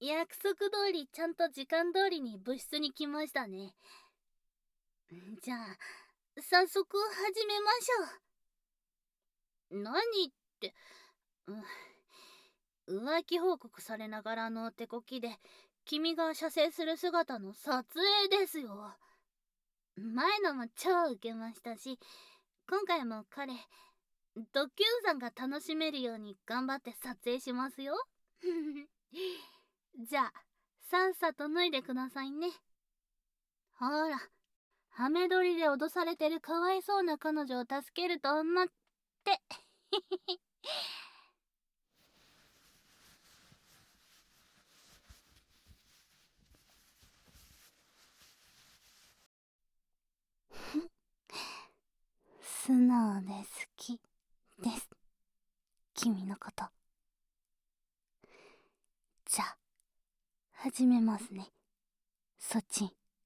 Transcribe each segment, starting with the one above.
約束通りちゃんと時間通りに部室に来ましたね。じゃあ早速始めましょう。何って、浮気報告されながらの手こきで君が射精する姿の撮影ですよ。前のも超ウケましたし、今回も彼ドキュンさんが楽しめるように頑張って撮影しますよ。じゃあさっさと脱いでくださいね。ほら、ハメ撮りで脅されてるかわいそうな彼女を助けると思って。素直で好きです、君のこと。じゃあ始めますね、ソチン。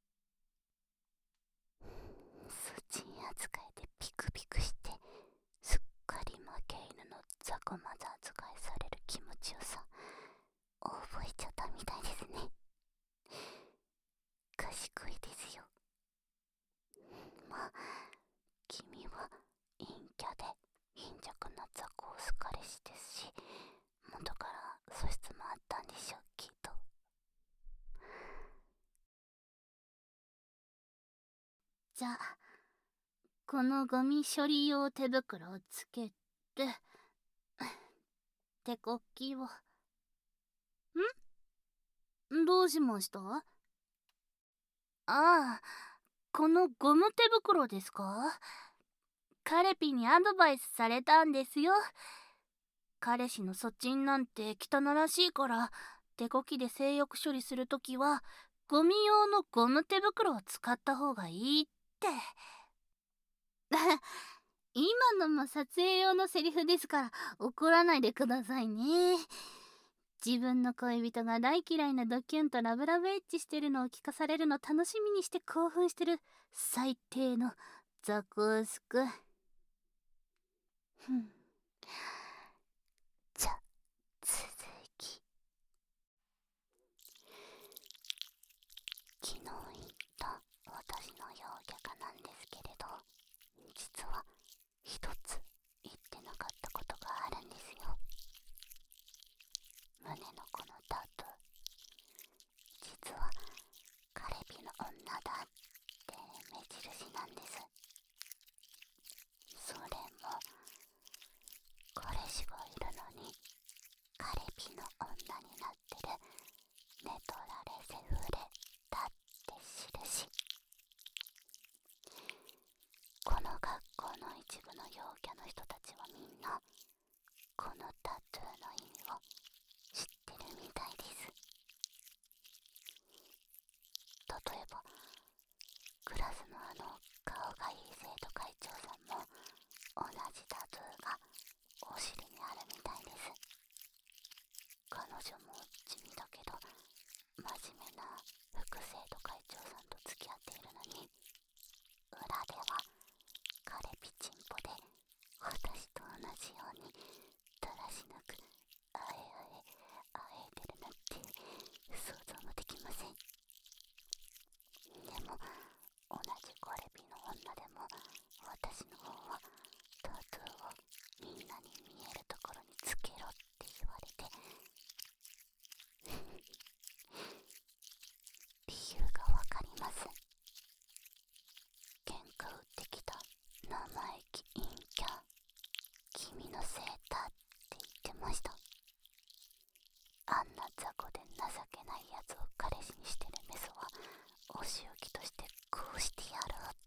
ソチン扱いでピクピクしてすっかり負け犬の雑魚まざ扱いされる気持ちよさ覚えちゃったみたいですね。賢いですよ。まあ君は陰キャで貧弱な雑魚オス彼氏ですし、元から素質もあったんでしょう、きっと。じゃあこのゴミ処理用手袋をつけて手こきを。どうしました？ああ、このゴム手袋ですか？カレピにアドバイスされたんですよ。彼氏のそちんなんて汚らしいから手こきで性欲処理するときはゴミ用のゴム手袋を使った方がいいって。今のも撮影用のセリフですから怒らないでくださいね。自分の恋人が大嫌いなドキュンとラブラブエッチしてるのを聞かされるの楽しみにして興奮してる最低のザコスク。じゃ続き。昨日言った私の陽キャカなんですけれど、実は一つ言ってなかったことがあるんですよ。胸のこのタトゥー、実はカレピの女だって目印なんです。それも彼氏がいるのにカレピの女になってるネトラレセフレだって印。この学校の一部の陽キャの人たちはみんなこのタトゥーの意味を知ってるみたいです。例えばクラスの顔がいい生徒会長さんも同じタトゥーがお尻にあるみたいです。彼女も地味だけど真面目な副生徒会長さんと付き合っているのに、裏ではカレピチンポで私と同じようにだらしなくあえてるなんて想像もできません。でも同じカレピの女でも私の方はタトゥーをみんなに見えるところにつけろって言われて理由がわかります。喧嘩売ってきた生意気陰キャ、君のせいだって言ってました。あんな雑魚で情けないやつを彼氏にしてるメソはお仕置きとしてこうしてやろうって。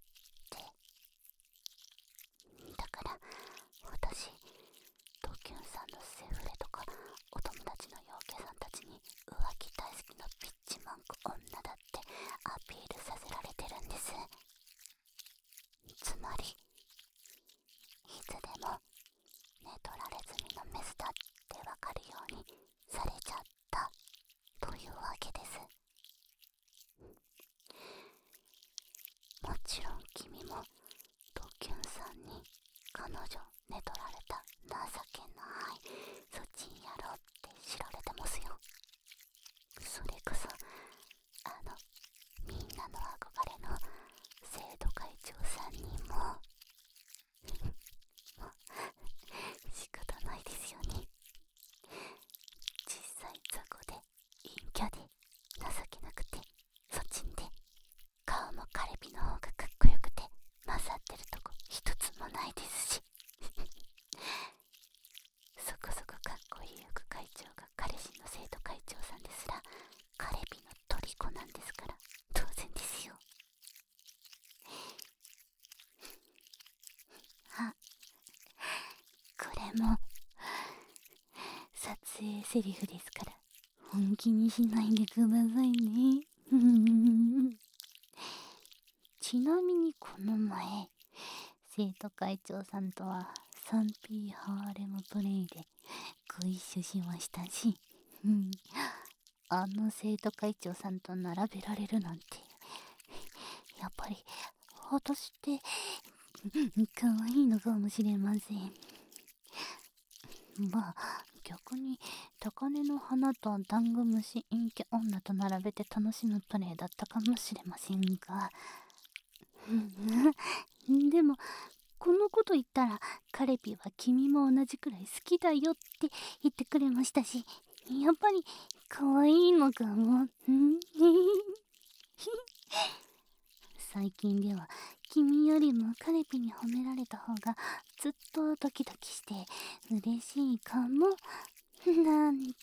だから私ドキュンさんのセフレとかお友達の陽キャさんたちに浮気大好きなピッチマンク女だってアピールさせられてるんです。つまりいつでも寝取られ済みのメスだってわかるようにされちゃったというわけです。もちろん影セリフですから、本気にしないでくださいね。ちなみにこの前、生徒会長さんとは 3P ハーレムプレイでご一緒しましたし、あの生徒会長さんと並べられるなんて、やっぱり私って可愛いのかもしれません。まあ逆に高嶺の花とダンゴムシ陰キャ女と並べて楽しむプレイだったかもしれませんが、でもこのこと言ったらカレピは君も同じくらい好きだよって言ってくれましたし、やっぱり可愛いのかも。最近では君よりもカレピに褒められた方がずっとドキドキして嬉しいかもなんて。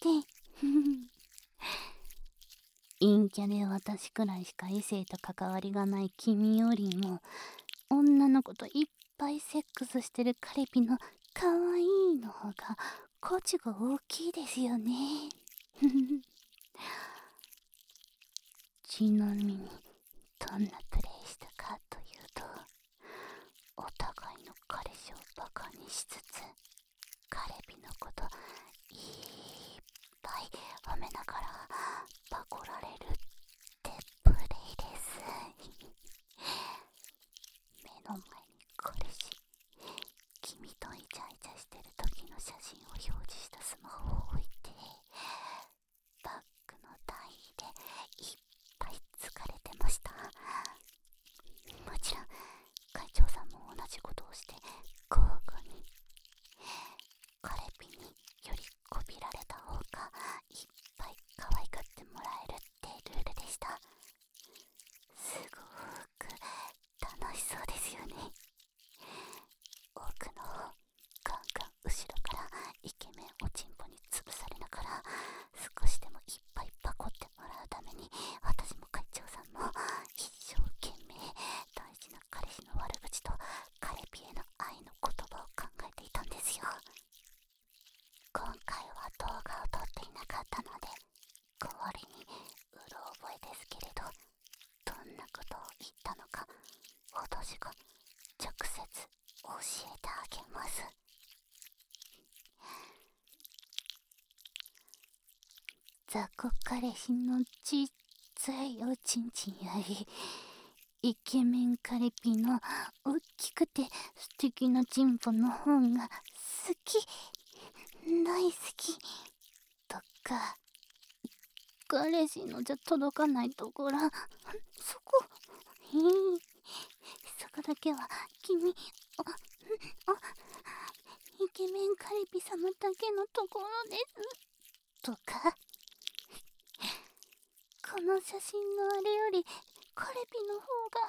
陰キャで私くらいしか異性と関わりがない君よりも女の子といっぱいセックスしてるカレピの可愛いの方が価値が大きいですよね。ちなみにどんなプレイしたかというと、お互いの彼氏をバカにしつつカレピのこといっぱい褒めながらパコられるってプレイです。目の前に彼氏、君とイチャイチャしてる時の写真を表示したスマホを置いて、バッグの台でいっぱい疲れてました。もちろん会長さんも同じことをして交互に。カレピによりこびられた方がいっぱい可愛がってもらえるってルールでした。すごく楽しそうですよね。奥の方、ガンガン後ろからイケメンおちんぽに潰されながら少しでもいっぱいパコってもらうために、私も会長さんも一生懸命大事な彼氏の悪口とカレピへの愛の言葉を考えていたんですよ。今回は動画を撮っていなかったので代わりにうろ覚えですけれど、どんなことを言ったのか私が直接教えてあげます。雑魚彼氏のちっちゃいおちんちんよりイケメンカレピの大きくて素敵なチンポの方が好き、大好きとか、彼氏のじゃ届かないところ、そこ、そこだけは君、イケメンカレピ様だけのところですとか、この写真のあれよりカレピの方が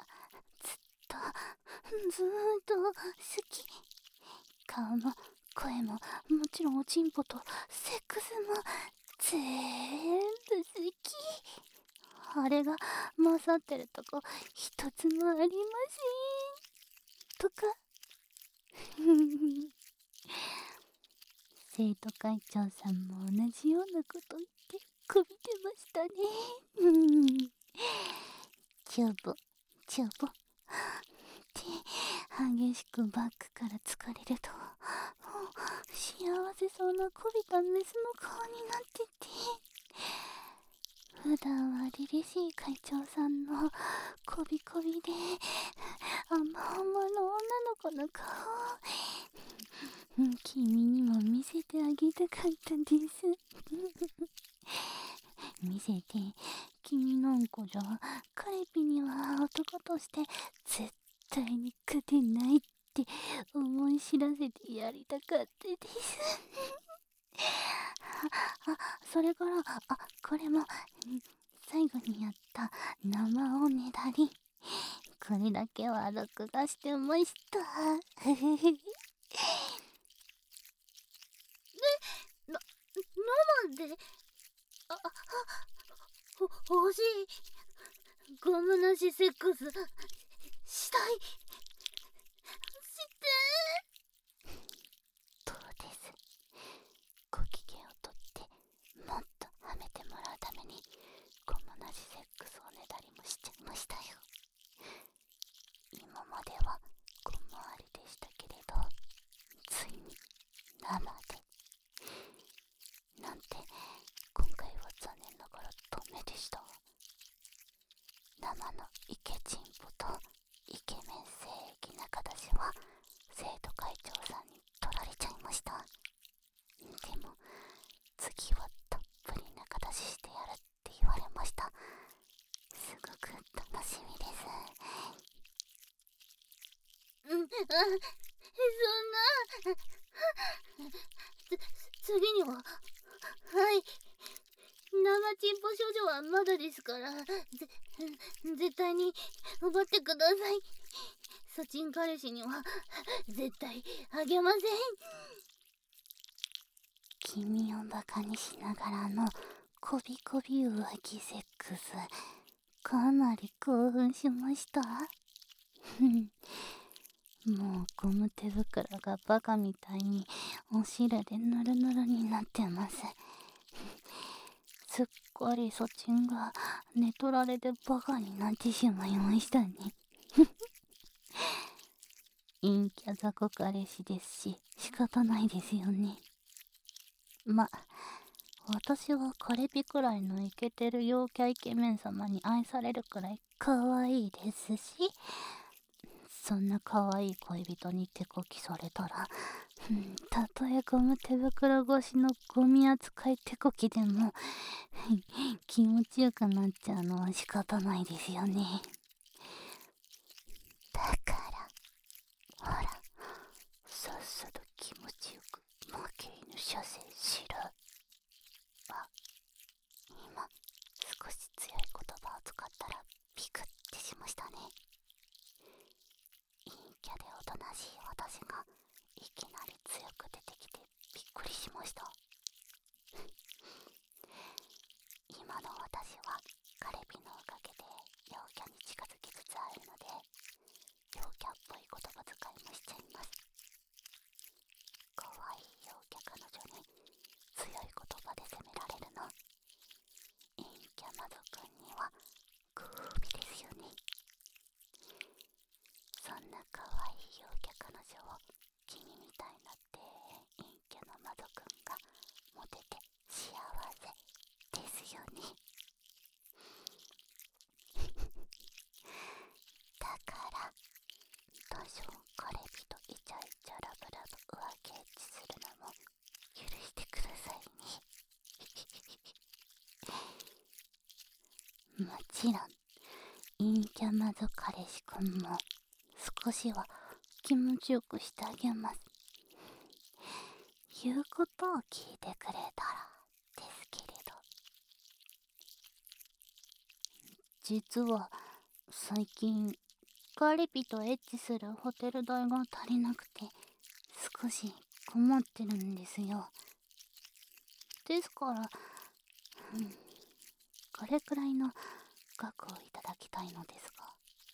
ずーっと好き、顔も声ももちろんおちんぽとセックスも全部好き、あれが勝ってるとこ一つもありませんとか。生徒会長さんも同じようなこと言ってこびてましたね。チュボチュボって激しくバックから疲れると幸せそうなこびたメスの顔になってて、普段は凛々しい会長さんのこびこびで甘々の女の子の顔、君にも見せてあげたかったです。見せて、君なんかじゃカレピには男として絶対に勝てないって思い知らせてやりたかったです。それから、これも最後にやった生おねだり、これだけは録画してました。生で欲しい、ゴムなしセックスしたい、してどうです、ご機嫌をとってで、今回は残念ながらダメでした。生のイケチンポとイケメン聖域中出しは生徒会長さんに取られちゃいました。でも次はたっぷり中出ししてやるって言われました。すごく楽しみです。 そんな次には、はい、生チンポ少女はまだですから、絶対に奪ってください。ソチン彼氏には絶対あげません。 君をバカにしながらのこびこび浮気セックス、かなり興奮しました。もうゴム手袋がバカみたいにお汁でヌルヌルになってます。すっかりそちんが寝取られてバカになってしまいましたね。陰キャ雑魚彼氏ですし仕方ないですよね。私はカレピくらいのイケてる陽キャイケメン様に愛されるくらい可愛いですし、そんな可愛い恋人に手こきされたら、たとえゴム手袋越しのゴミ扱い手こきでも気持ちよくなっちゃうのは仕方ないですよね。だからほら、さっさと気持ちよく負け犬射精しろ。今少し強い言葉を使ったらビクってしましたね。陰キャでおとなしい私がいきなり強く出てきてびっくりしました。今の私はカレピのおかげで陽キャに近づきつつあるので、陽キャっぽい言葉遣いもしちゃいます。可愛い陽キャ彼女に強い言葉で責められるの、陰キャマドくんにはグービですよね。そんな可愛い陽キャ彼女を君みたいなって陰キャのマドくんがモテて幸せですよね。だから多少カレピとイチャイチャラブラブ浮気エッチするのも許してくださいね。もちろん陰キャマゾ彼氏くんも少しは気持ちよくしてあげます。言うことを聞いてくれたらですけれど。実は最近カリピとエッチするホテル代が足りなくて少し困ってるんですよ。ですから、これくらいの額をいただきたいのですが、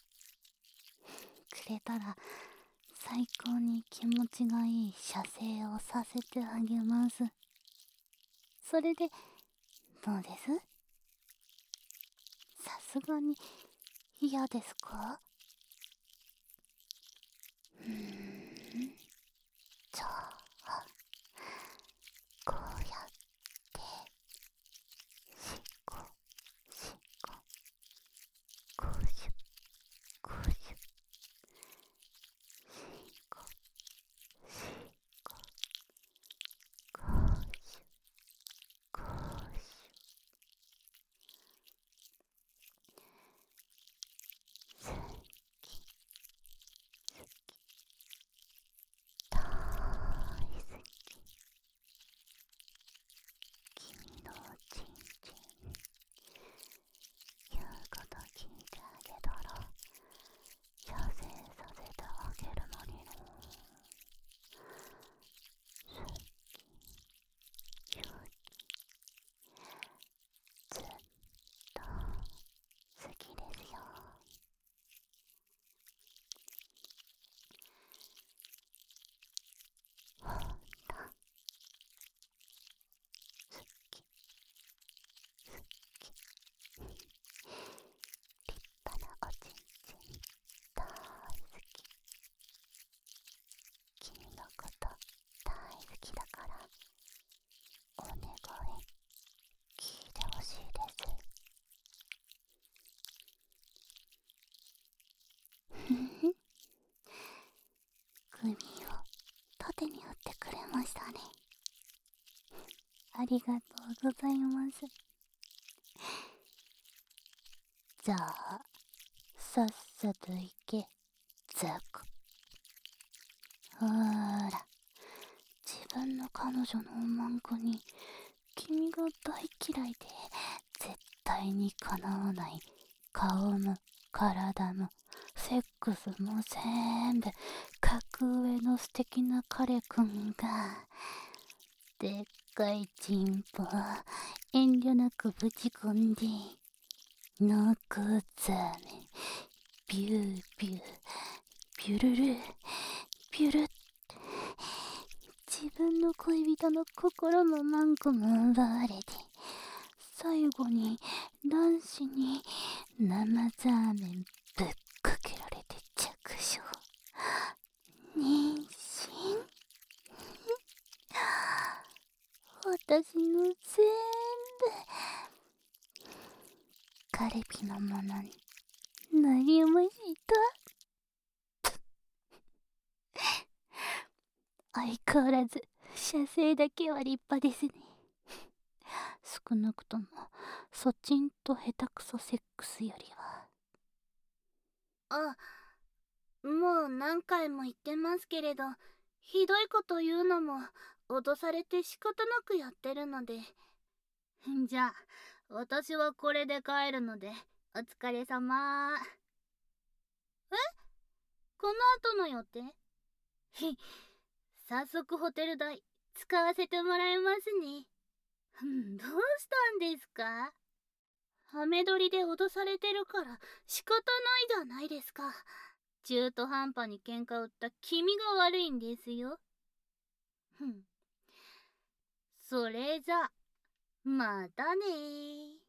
くれたら最高に気持ちがいい射精をさせてあげます。それでどうです？さすがに嫌ですか？じゃあこうやってしこしここしゅこしゅしこしここしゅこしゅ好き好きありがとうございます。じゃあ、さっさと行け、ザコ。ほーら、自分の彼女のおまんこに、君が大嫌いで、絶対に叶わない顔も体もセックスも全部格上の素敵な彼くんが、でっかいチンポ遠慮なくぶち込んで、濃厚ザーメンビュービュービュルルビュル、自分の恋人の心もマンコも奪われて、最後に卵子に生ザーメンぶっかけられて着床、妊娠。私の全部カルビのものになりました。相変わらず射精だけは立派ですね。少なくともそちんと下手くそセックスよりは。 あ、もう何回も言ってますけれど、ひどいこと言うのも脅されて仕方なくやってるので。じゃあ私はこれで帰るのでお疲れ様。この後の予定？早速ホテル代使わせてもらいますね。どうしたんですか？ハメ撮りで脅されてるから仕方ないじゃないですか。中途半端に喧嘩売った君が悪いんですよ。それじゃまたねー。